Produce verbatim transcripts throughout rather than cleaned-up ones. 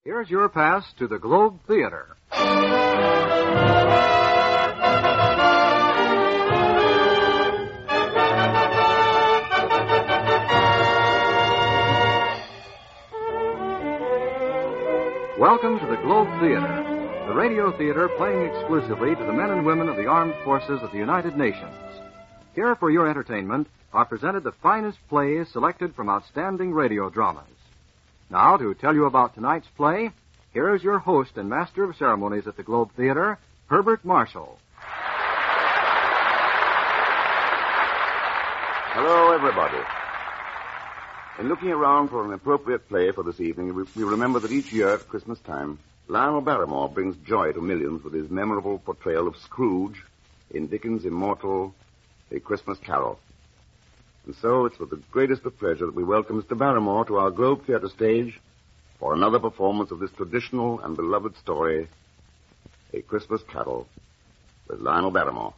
Here's your pass to the Globe Theater. Welcome to the Globe Theater, the radio theater playing exclusively to the men and women of the armed forces of the United Nations. Here for your entertainment are presented the finest plays selected from outstanding radio dramas. Now, to tell you about tonight's play, here is your host and master of ceremonies at the Globe Theater, Herbert Marshall. Hello, everybody. In looking around for an appropriate play for this evening, we, we remember that each year at Christmas time, Lionel Barrymore brings joy to millions with his memorable portrayal of Scrooge in Dickens' immortal A Christmas Carol. And so it's with the greatest of pleasure that we welcome Mister Barrymore to our Globe Theater stage for another performance of this traditional and beloved story, A Christmas Carol, with Lionel Barrymore.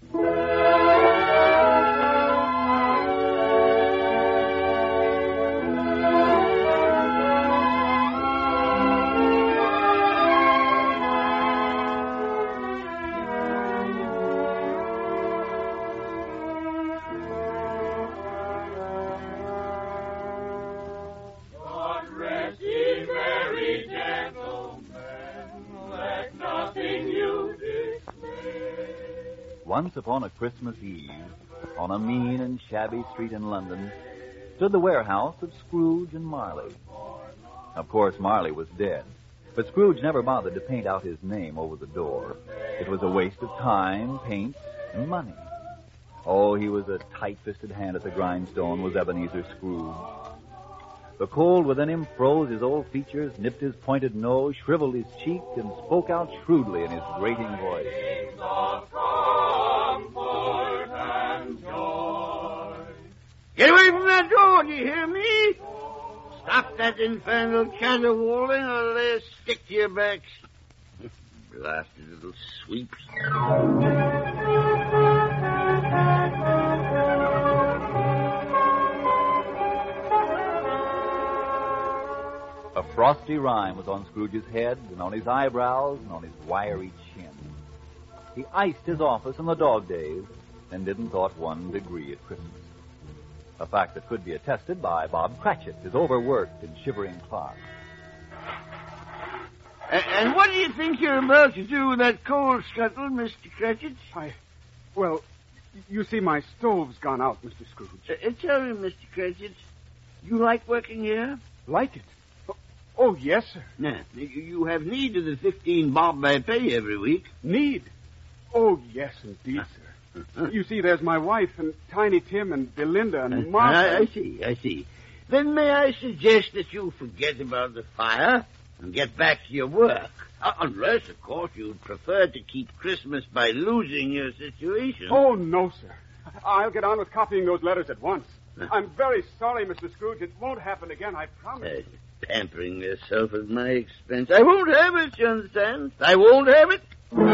Once upon a Christmas Eve, on a mean and shabby street in London, stood the warehouse of Scrooge and Marley. Of course, Marley was dead, but Scrooge never bothered to paint out his name over the door. It was a waste of time, paint, and money. Oh, he was a tight-fisted hand at the grindstone, was Ebenezer Scrooge. The cold within him froze his old features, nipped his pointed nose, shriveled his cheek, and spoke out shrewdly in his grating voice. Get away from that door, do you hear me? Stop that infernal caterwauling or I'll lay a stick to your backs. Blasted little sweeps. A frosty rime was on Scrooge's head and on his eyebrows and on his wiry chin. He iced his office in the dog days and didn't thought one degree at Christmas. A fact that could be attested by Bob Cratchit, his overworked and shivering clerk. And, and what do you think you're about to do with that coal scuttle, Mister Cratchit? I, well, you see, my stove's gone out, Mister Scrooge. Uh, tell me, Mister Cratchit, you like working here? Like it? Oh, oh yes, sir. Now, you, you have need of the fifteen bob I pay every week. Need? Oh, yes, indeed, sir. You see, there's my wife and Tiny Tim and Belinda and Martha. I, I see, I see. Then may I suggest that you forget about the fire and get back to your work? Uh, unless, of course, you'd prefer to keep Christmas by losing your situation. Oh, no, sir. I'll get on with copying those letters at once. I'm very sorry, Mister Scrooge. It won't happen again, I promise. Uh, pampering yourself at my expense. I won't have it, you understand? I won't have it.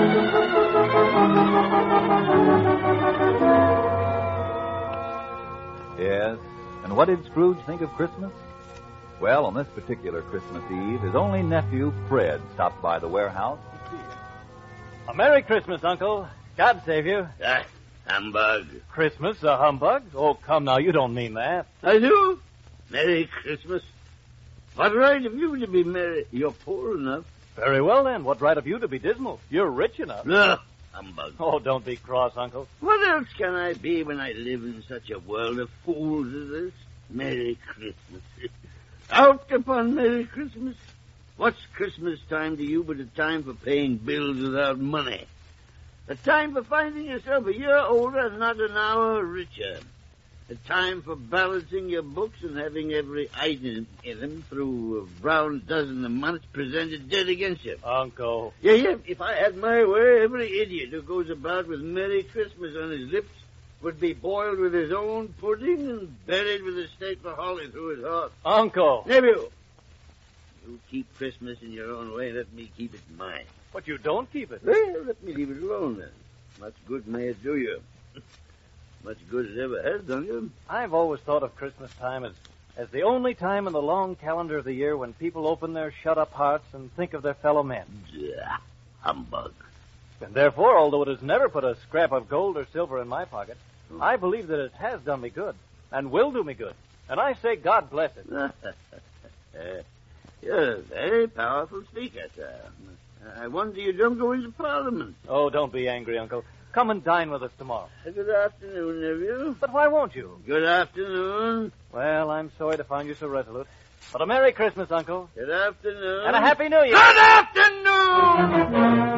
Yes, and what did Scrooge think of Christmas? Well, on this particular Christmas Eve, his only nephew, Fred, stopped by the warehouse to see him. A Merry Christmas, Uncle. God save you. Ah, humbug. Christmas, a humbug? Oh, come now, you don't mean that. I do. Merry Christmas. What right have you to be merry? You're poor enough. Very well, then. What right have you to be dismal? You're rich enough. No, humbug. Oh, don't be cross, Uncle. What else can I be when I live in such a world of fools as this? Merry Christmas. Out upon Merry Christmas. What's Christmas time to you but a time for paying bills without money? A time for finding yourself a year older and not an hour richer. A time for balancing your books and having every item in them through a brown dozen a month presented dead against you. Uncle. Yeah, yeah, if I had my way, every idiot who goes about with Merry Christmas on his lips would be boiled with his own pudding and buried with a stake of holly through his heart. Uncle. Nephew, you keep Christmas in your own way, let me keep it mine. But you don't keep it. Well, let me leave it alone then. Much good may it do you. Much good it ever has done you. I've always thought of Christmas time as as the only time in the long calendar of the year when people open their shut-up hearts and think of their fellow men. Yeah, humbug. And therefore, although it has never put a scrap of gold or silver in my pocket, Hmm. I believe that it has done me good and will do me good. And I say God bless it. uh, you're a very powerful speaker, sir. I wonder you don't go into Parliament. Oh, don't be angry, Uncle. Come and dine with us tomorrow. Good afternoon, nephew. But why won't you? Good afternoon. Well, I'm sorry to find you so resolute. But a Merry Christmas, Uncle. Good afternoon. And a Happy New Year. Good afternoon!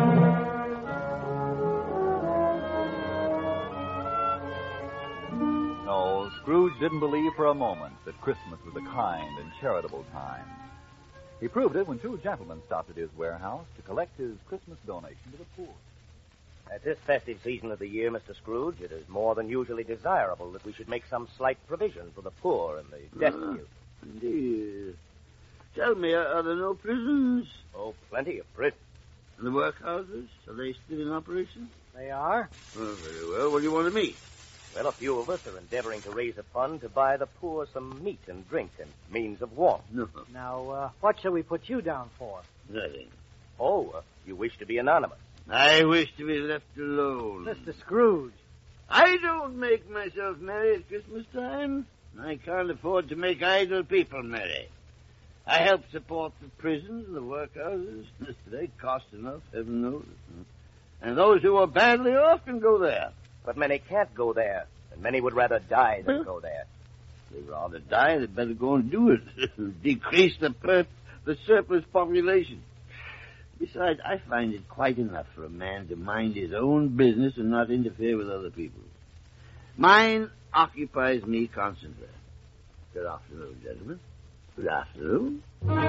No, Scrooge didn't believe for a moment that Christmas was a kind and charitable time. He proved it when two gentlemen stopped at his warehouse to collect his Christmas donation to the poor. At this festive season of the year, Mister Scrooge, it is more than usually desirable that we should make some slight provision for the poor and the destitute. Ah, indeed. Tell me, are, are there no prisons? Oh, plenty of prisons. And the workhouses? Are they still in operation? They are? Oh, very well. What do you want of me? Well, a few of us are endeavoring to raise a fund to buy the poor some meat and drink and means of warmth. No, Now, uh, what shall we put you down for? nothing. Oh, uh, you wish to be anonymous. I wish to be left alone. Mister Scrooge. I don't make myself merry at Christmas time. I can't afford to make idle people merry. I help support the prisons and the workhouses. They cost enough, heaven knows. And those who are badly off can go there. But many can't go there, and many would rather die than go there. They'd rather die, they'd better go and do it. Decrease the per- the surplus population. Besides, I find it quite enough for a man to mind his own business and not interfere with other people's. Mine occupies me constantly. Good afternoon, gentlemen. Good afternoon.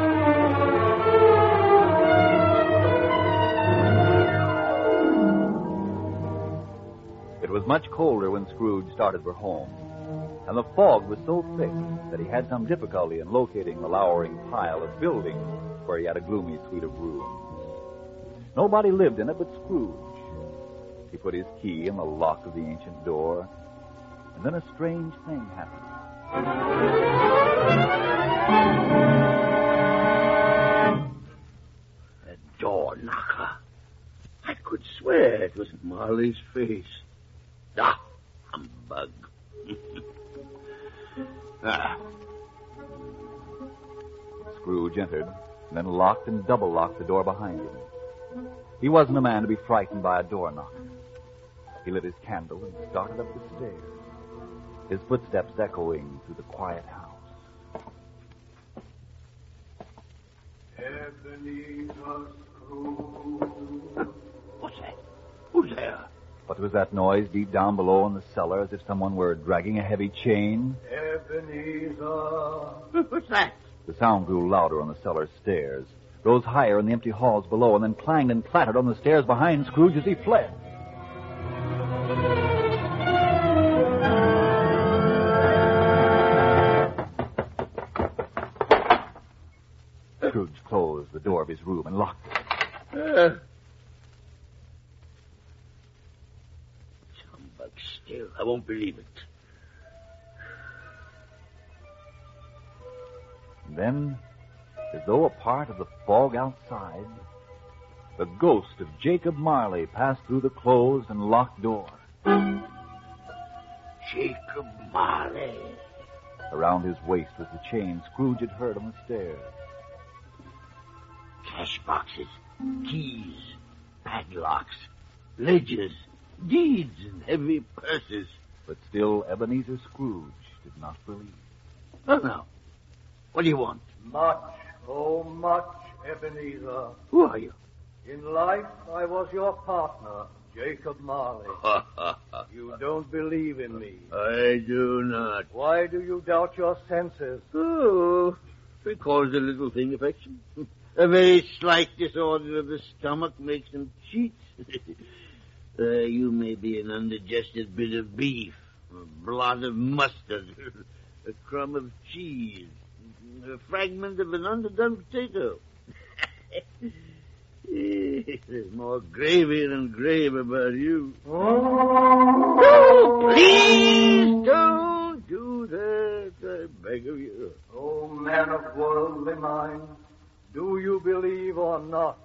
It was much colder when Scrooge started for home, and the fog was so thick that he had some difficulty in locating the lowering pile of buildings where he had a gloomy suite of rooms. Nobody lived in it but Scrooge. He put his key in the lock of the ancient door, and then a strange thing happened. A door knocker. I could swear it was Marley's face. Ah, humbug. ah. Scrooge entered, and then locked and double-locked the door behind him. He wasn't a man to be frightened by a door knocker. He lit his candle and started up the stairs, his footsteps echoing through the quiet house. Ebenezer Scrooge. What's that? Who's there? What was that noise deep down below in the cellar, as if someone were dragging a heavy chain? Ebenezer. What's that? The sound grew louder on the cellar stairs, rose higher in the empty halls below, and then clanged and clattered on the stairs behind Scrooge as he fled. Scrooge closed the door of his room and locked it. Uh, humbug still. I won't believe it. And then, as though a part of the fog outside, the ghost of Jacob Marley passed through the closed and locked door. Jacob Marley. Around his waist was the chain Scrooge had heard on the stairs. Cash boxes, keys, padlocks, ledgers, deeds, and heavy purses. But still Ebenezer Scrooge did not believe. Oh, no. What do you want? Much, oh much, Ebenezer. Who are you? In life, I was your partner, Jacob Marley. You don't believe in me. I do not. Why do you doubt your senses? Oh, because a little thing affection. A very slight disorder of the stomach makes them cheats. uh, you may be an undigested bit of beef, a blot of mustard, a crumb of cheese, a fragment of an underdone potato. There's more gravy than grave about you. Oh, please don't do that, I beg of you. man of worldly mind, do you believe or not?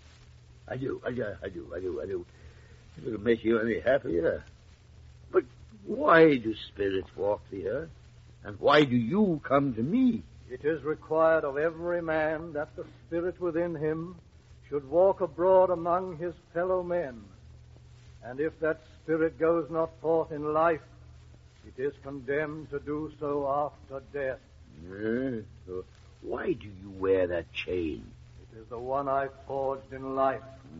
I do, I do, I do, I do, I do. If it'll make you any happier. But why do spirits walk the earth? And why do you come to me? It is required of every man that the spirit within him should walk abroad among his fellow men. And if that spirit goes not forth in life, it is condemned to do so after death. Uh, so why do you wear that chain? It is the one I forged in life.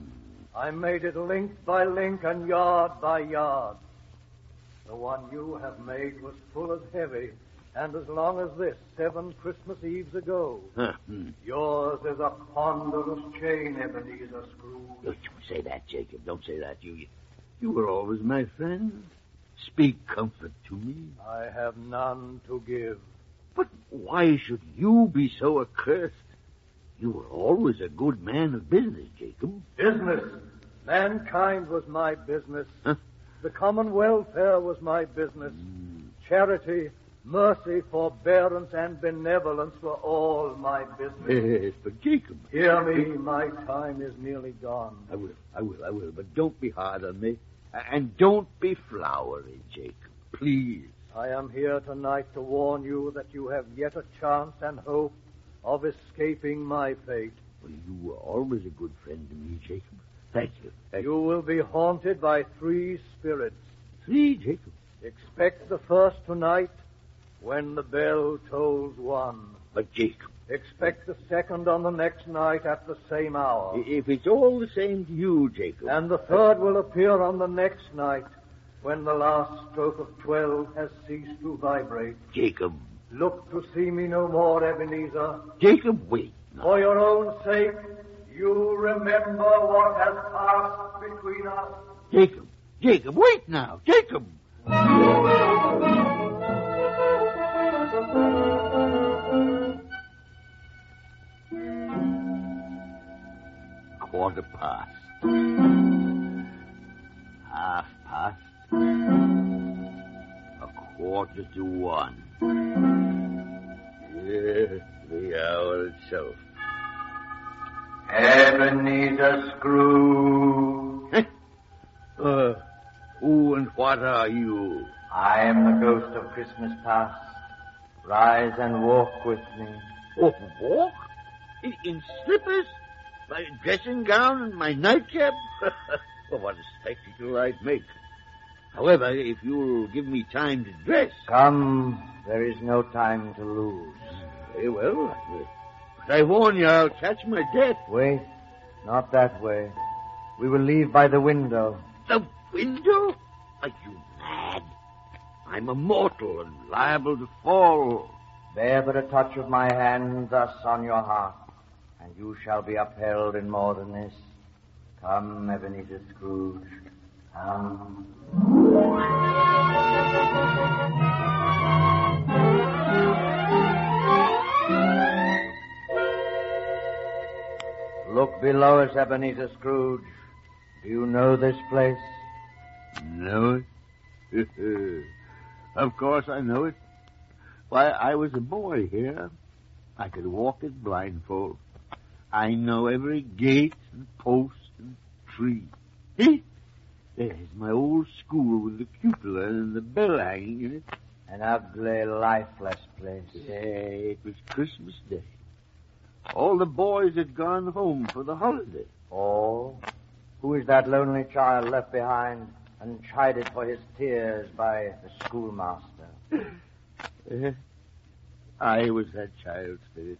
I made it link by link and yard by yard. The one you have made was full as heavy, and as long as this, seven Christmas Eves ago. Huh. Hmm. Yours is a ponderous chain, Ebenezer Scrooge. Don't you say that, Jacob. Don't say that. You, you were always my friend. Speak comfort to me. I have none to give. But why should you be so accursed? You were always a good man of business, Jacob. Business? Mankind was my business. Huh? The common welfare was my business. Mm. Charity, mercy, forbearance, and benevolence were all my business. Yes, but Jacob... Hear me, my time is nearly gone. I will, I will, I will, but don't be hard on me. And don't be flowery, Jacob. Please. I am here tonight to warn you that you have yet a chance and hope of escaping my fate. Well, you were always a good friend to me, Jacob. Thank you. Thank you will be haunted by three spirits. Three, Jacob? Expect the first tonight when the bell tolls one. But, Jacob... Expect the second on the next night at the same hour. If it's all the same to you, Jacob... And the third will appear on the next night when the last stroke of twelve has ceased to vibrate. Jacob... Look to see me no more, Ebenezer. Jacob, wait. No. For your own sake, you remember what has passed between us. Jacob, Jacob, wait now. Jacob! Quarter past. Half past. A quarter to one. Yeah, the hour itself. Ebenezer Scrooge. uh, who and what are you? I am the ghost of Christmas past. Rise and walk with me. Oh, walk? In, in slippers? My dressing gown and my nightcap? Well, what a spectacle I'd make. However, if you'll give me time to dress... Come, there is no time to lose. Very well. But I warn you, I'll catch my death. Wait, not that way. We will leave by the window. The window? Are you mad? I'm a mortal and liable to fall. Bear but a touch of my hand thus on your heart, and you shall be upheld in more than this. Come, Ebenezer Scrooge, come. Look below us, Ebenezer Scrooge. Do you know this place? Know it? Of course I know it. Why, I was a boy here. I could walk it blindfold. I know every gate and post and tree. Eh? There's my old school with the cupola and the bell hanging in it. An ugly, lifeless place. Yeah, it was Christmas Day. All the boys had gone home for the holiday. Oh? Who is that lonely child left behind and chided for his tears by the schoolmaster? uh, I was that child spirit.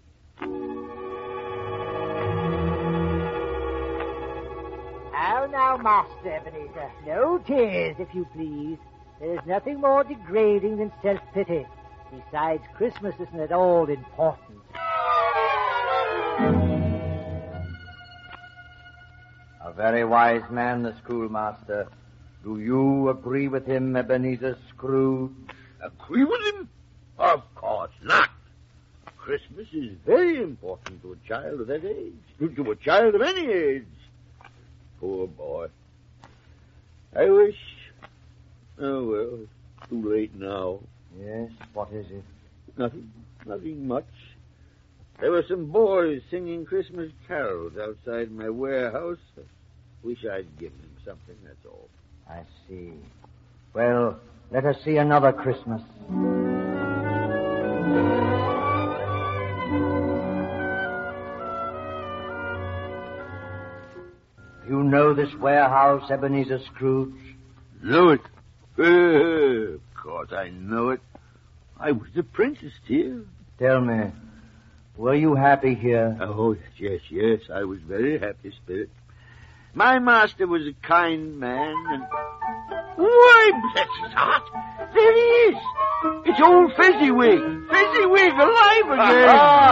How now, Master Ebenezer. No tears, if you please. There is nothing more degrading than self-pity. Besides, Christmas isn't at all important. A very wise man, the schoolmaster. Do you agree with him, Ebenezer Scrooge? Agree with him? Of course not. Christmas is very important to a child of that age. To, to a child of any age. Poor boy. I wish... Oh, well, it's too late now. Yes, what is it? Nothing. Nothing much. There were some boys singing Christmas carols outside my warehouse. Wish I'd given them something, that's all. I see. Well, let us see another Christmas. You know this warehouse, Ebenezer Scrooge? Know it? Uh, of course I know it. I was apprenticed here. Tell me, were you happy here? Oh, yes, yes, I was very happy, Spirit. My master was a kind man, and... Why, bless his heart, there he is. It's old Fezziwig. Fezziwig alive again.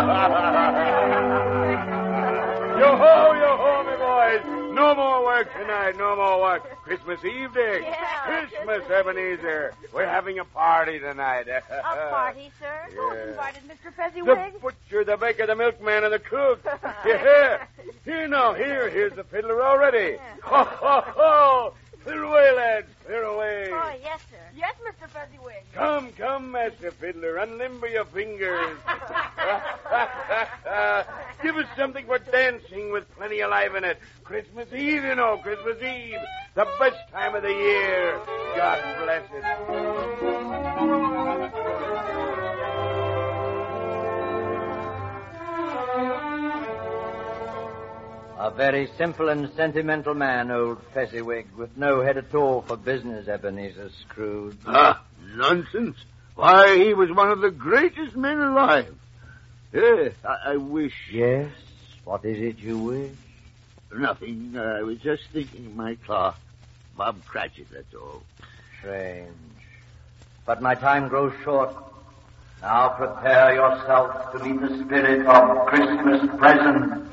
Yo-ho, yo-ho, my boys. No more work tonight, no more work. Christmas Eve, Dick. Yeah. Christmas, Ebenezer. We're having a party tonight. A party, sir? Yeah. Who's invited Mister The Fezziwig? butcher, the baker, the milkman, and the cook. Yeah. Here now, here. Here's the fiddler already. Ho, ho, ho. Clear away, lads. Clear away. Oh, yes, sir. Yes, Mister Fezziwig. Come, come, Master Fiddler. Unlimber your fingers. Give us something for dancing with plenty of life in it. Christmas Eve, you know, Christmas Eve. The best time of the year. God bless it. A very simple and sentimental man, old Fezziwig, with no head at all for business, Ebenezer Scrooge. Ah, nonsense. Why, he was one of the greatest men alive. Yes, I, I wish... Yes? What is it you wish? Nothing. Uh, I was just thinking of my clerk, Bob Cratchit, that's all. Strange. But my time grows short. Now prepare yourself to meet the spirit of Christmas present.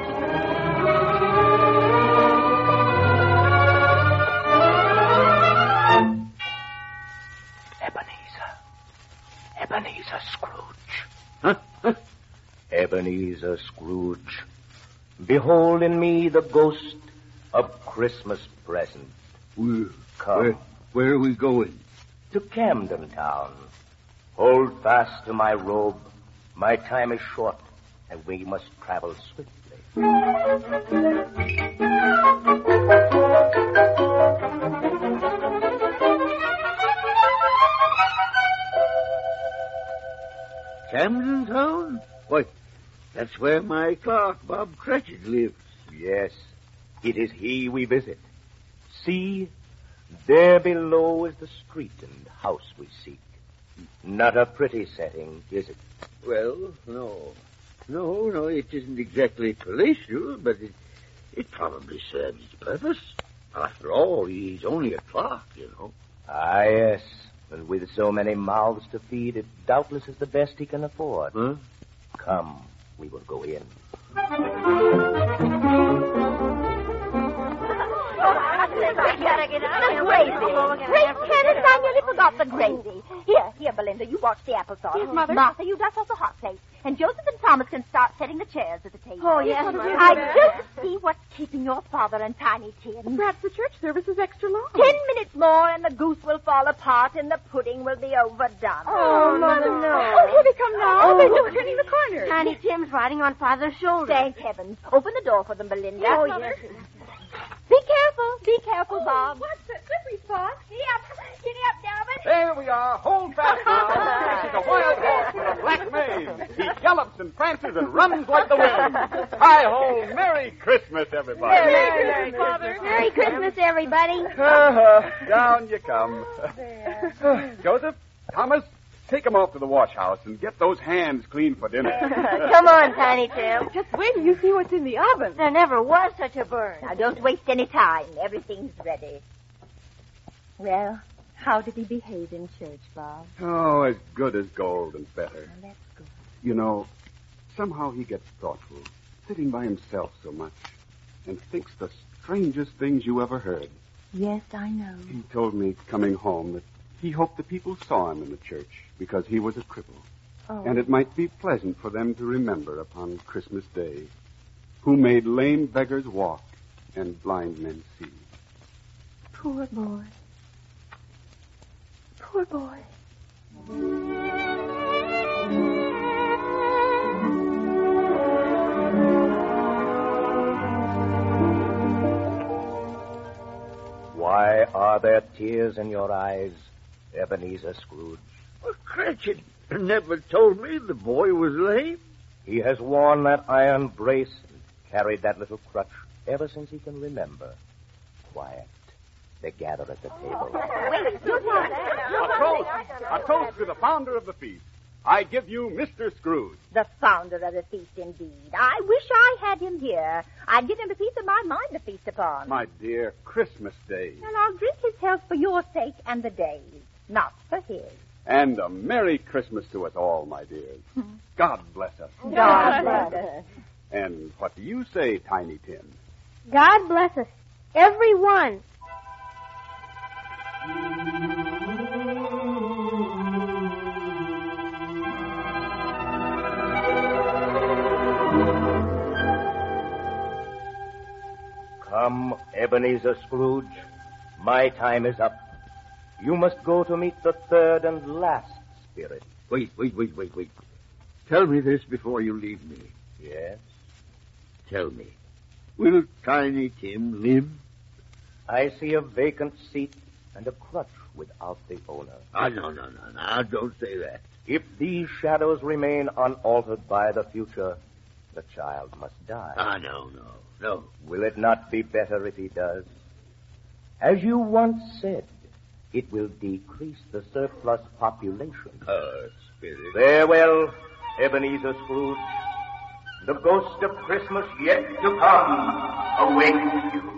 Ebenezer Scrooge. Huh? Huh? Ebenezer Scrooge. Behold in me the ghost of Christmas present. Where, Come. Where, where are we going? To Camden Town. Hold fast to my robe. My time is short, and we must travel swiftly. Camden Town? Why, that's where my clerk, Bob Cratchit, lives. Yes, it is he we visit. See, there below is the street and house we seek. Not a pretty setting, is it? Well, no. No, no, it isn't exactly palatial, but it, it probably serves its purpose. After all, he's only a clerk, you know. Ah, yes. And with so many mouths to feed, it doubtless is the best he can afford. Huh? Come, we will go in. We gotta get out of here. Gravy. Great Kenneth, I nearly forgot the gravy. Here, here, Belinda, you watch the applesauce. Yes, Mother. Martha, you dust off the hot plate. And Joseph and Thomas can start setting the chairs at the table. Oh, yes, Mother. I just see what's keeping your father and Tiny Tim. Perhaps the church service is extra long. Ten minutes more and the goose will fall apart and the pudding will be overdone. Oh, Mother, no. Oh, here they come now. Oh. They're just turning the corner. Tiny Tim's riding on Father's shoulder. Thank heavens. Open the door for them, Belinda. Yes, oh, Mother. yes. Be careful. Be careful, Bob. What's that slippery spot? Giddy up. Giddy up, Dalvin. There we are. Hold fast now. This is a wild horse with a black mane. He gallops and prances and runs like the wind. Hi-ho. Merry Christmas, everybody. Merry Christmas, Father. Merry Christmas, everybody. Uh-huh. Down you come. Joseph, Thomas, take them off to the wash house and get those hands clean for dinner. Come on, Tiny Tim. Just wait till you see what's in the oven. There never was such a burn. Now, don't waste any time. Everything's ready. Well, how did he behave in church, Bob? Oh, as good as gold and better. Well, that's good. You know, somehow he gets thoughtful, sitting by himself so much, and thinks the strangest things you ever heard. Yes, I know. He told me coming home that he hoped the people saw him in the church because he was a cripple. Oh. And it might be pleasant for them to remember upon Christmas Day, who made lame beggars walk and blind men see. Poor boy. Poor boy. are there tears in your eyes, Ebenezer Scrooge? Well, Cratchit never told me the boy was lame. He has worn that iron brace and carried that little crutch ever since he can remember. Quiet. They gather at the table. Wait, look A toast! A toast to the founder of the feast. I give you Mister Scrooge. The founder of the feast, indeed. I wish I had him here. I'd give him a piece of my mind to feast upon. My dear, Christmas Day. And I'll drink his health for your sake and the day's, not for his. And a Merry Christmas to us all, my dears. God bless us. God bless us. And what do you say, Tiny Tim? God bless us. Every one. Come, Ebenezer Scrooge. My time is up. You must go to meet the third and last spirit. Wait, wait, wait, wait, wait. Tell me this before you leave me. Yes? Tell me, will Tiny Tim live? I see a vacant seat and a crutch without the owner. Ah, no, no, no, no, don't say that. If these shadows remain unaltered by the future, the child must die. Ah, no, no, no. Will it not be better if he does? As you once said, it will decrease the surplus population. Ah, spirit. Farewell, Ebenezer Scrooge. The ghost of Christmas yet to come awaits you.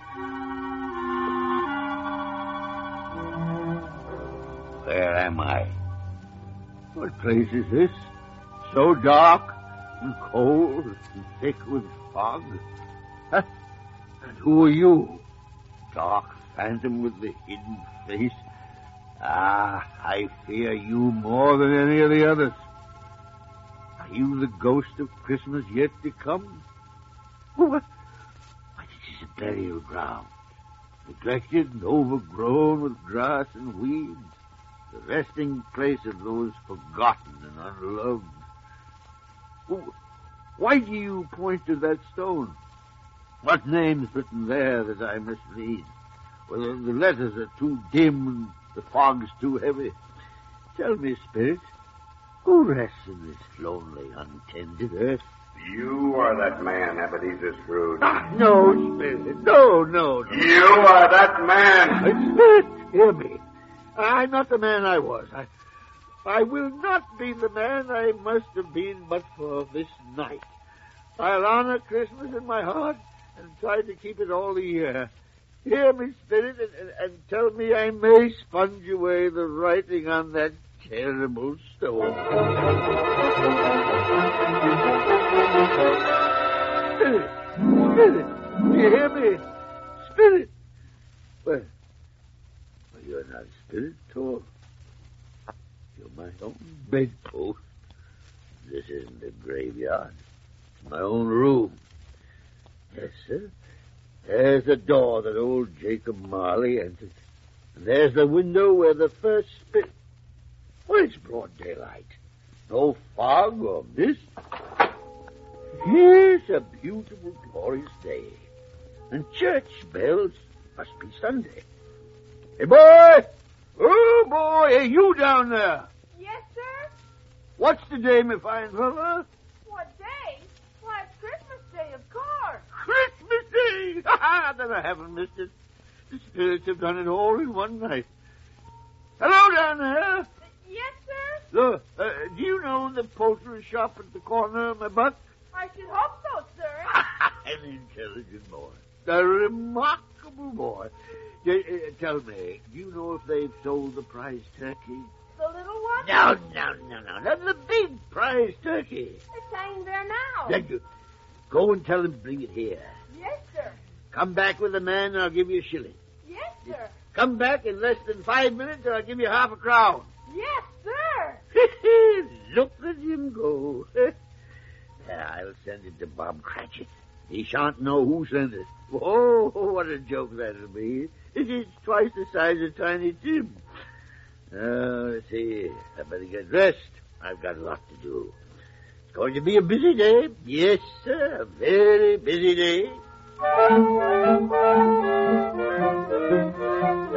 Where am I? What place is this? So dark and cold and thick with fog. Huh? And who are you? Dark phantom with the hidden face. Ah, I fear you more than any of the others. Are you the ghost of Christmas yet to come? Oh, what? Why, this is a burial ground. Neglected and overgrown with grass and weeds. The resting place of those forgotten and unloved. Oh, why do you point to that stone? What name's written there that I must read? Well, the letters are too dim and the fog's too heavy. Tell me, spirit, who rests in this lonely, untended earth? You are that man, Ebenezer Scrooge. Ah, no, spirit, no, no, no. You are that man. Spirit, hear me. I'm not the man I was. I, I will not be the man I must have been but for this night. I'll honor Christmas in my heart and try to keep it all the year. Hear me, spirit, and, and, and tell me I may sponge away the writing on that terrible stone. Spirit, spirit, do you hear me? Spirit. Well, well you're not spirit at all. You're my own bedpost. This isn't a graveyard. It's my own room. Yes, sir. There's the door that old Jacob Marley entered. And there's the window where the first spirit... Well, it's broad daylight. No fog or mist. It's a beautiful, glorious day. And church bells must be Sunday. Hey, boy! Oh, boy! Hey, you down there! Yes, sir? What's the day, my fine fella? What day? Why, it's Christmas Day, of course. Christmas Day! Ha ha! Then I haven't missed it. The spirits have done it all in one night. Hello down there! Yes, sir? Look, uh, do you know the poultry shop at the corner of my butt? I should hope so, sir. An intelligent boy. A remarkable boy. Uh, uh, tell me, do you know if they've sold the prize turkey? The little one? No, no, no, no. Not the big prize turkey. It's hanging there now. Then you go and tell them to bring it here. Yes, sir. Come back with the man and I'll give you a shilling. Yes, sir. Come back in less than five minutes and I'll give you half a crown. Yes, sir. Look at him go. I'll send it to Bob Cratchit. He shan't know who sent it. Oh, what a joke that'll be. It is twice the size of Tiny Tim. Uh, let's see. I better get dressed. I've got a lot to do. It's going to be a busy day. Yes, sir. A very busy day.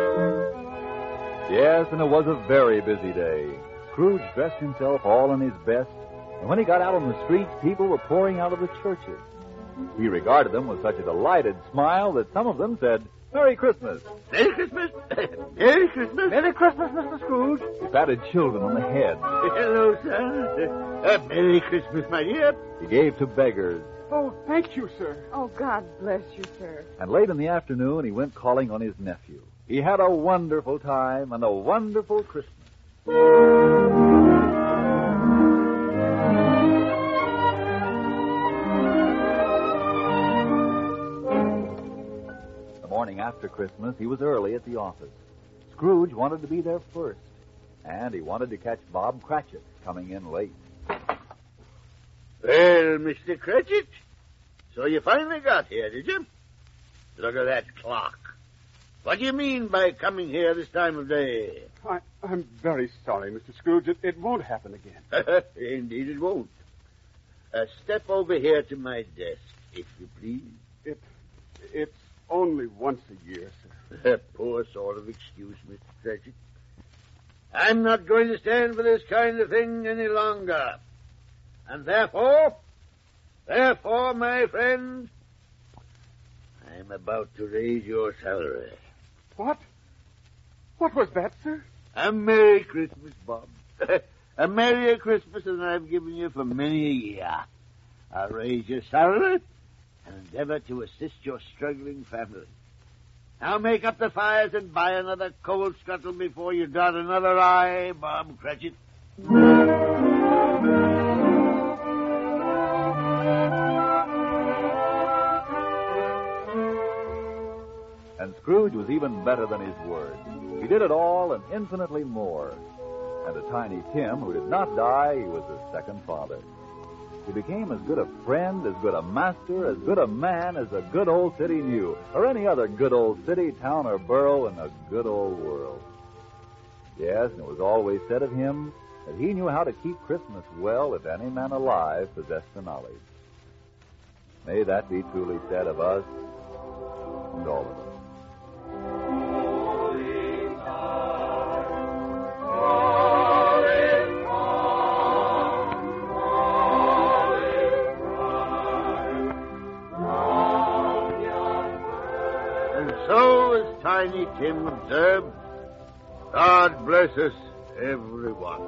Yes, and it was a very busy day. Scrooge dressed himself all in his best, and when he got out on the streets, people were pouring out of the churches. He regarded them with such a delighted smile that some of them said, Merry Christmas. Merry Christmas. Merry Christmas. Merry Christmas, Mister Scrooge. He patted children on the head. Hello, sir. Uh, Merry Christmas, my dear. He gave to beggars. Oh, thank you, sir. Oh, God bless you, sir. And late in the afternoon, he went calling on his nephew. He had a wonderful time and a wonderful Christmas. The morning after Christmas, he was early at the office. Scrooge wanted to be there first, and he wanted to catch Bob Cratchit coming in late. Well, Mister Cratchit, so you finally got here, did you? Look at that clock. What do you mean by coming here this time of day? I, I'm very sorry, Mister Scrooge. It, it won't happen again. Indeed it won't. Uh, step over here to my desk, if you please. It, it's only once a year, sir. A poor sort of excuse, Mister Cratchit. I'm not going to stand for this kind of thing any longer. And therefore, therefore, my friend, I'm about to raise your salary. What? What was that, sir? A Merry Christmas, Bob. A Merry Christmas than I've given you for many a year. I'll raise your salary and endeavor to assist your struggling family. Now make up the fires and buy another coal scuttle before you dot another I, Bob Cratchit. And Scrooge was even better than his word. He did it all and infinitely more. And to Tiny Tim, who did not die, he was a second father. He became as good a friend, as good a master, as good a man as the good old city knew, or any other good old city, town, or borough in the good old world. Yes, and it was always said of him that he knew how to keep Christmas well if any man alive possessed the knowledge. May that be truly said of us and all of us. So, as Tiny Tim observed, God bless us, everyone.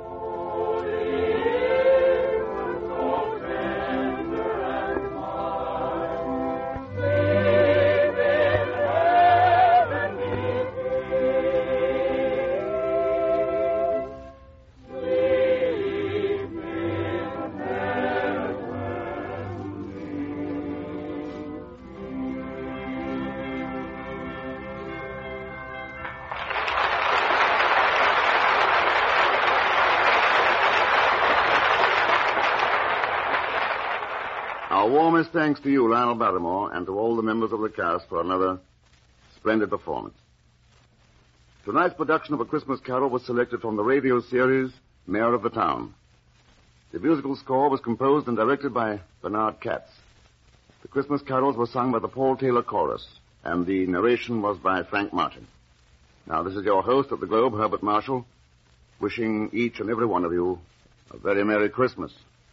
Our warmest thanks to you, Lionel Barrymore, and to all the members of the cast for another splendid performance. Tonight's production of A Christmas Carol was selected from the radio series Mayor of the Town. The musical score was composed and directed by Bernard Katz. The Christmas carols were sung by the Paul Taylor Chorus, and the narration was by Frank Martin. Now, this is your host of the Globe, Herbert Marshall, wishing each and every one of you a very Merry Christmas.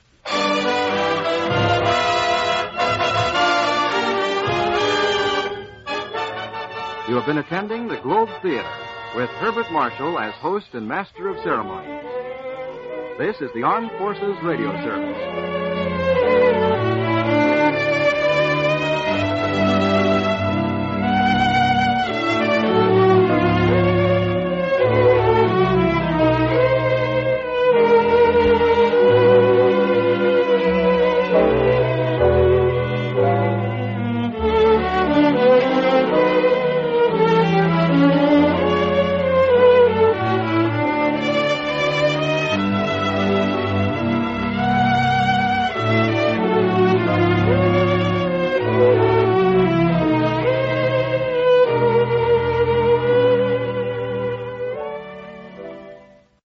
You have been attending the Globe Theater with Herbert Marshall as host and master of ceremonies. This is the Armed Forces Radio Service.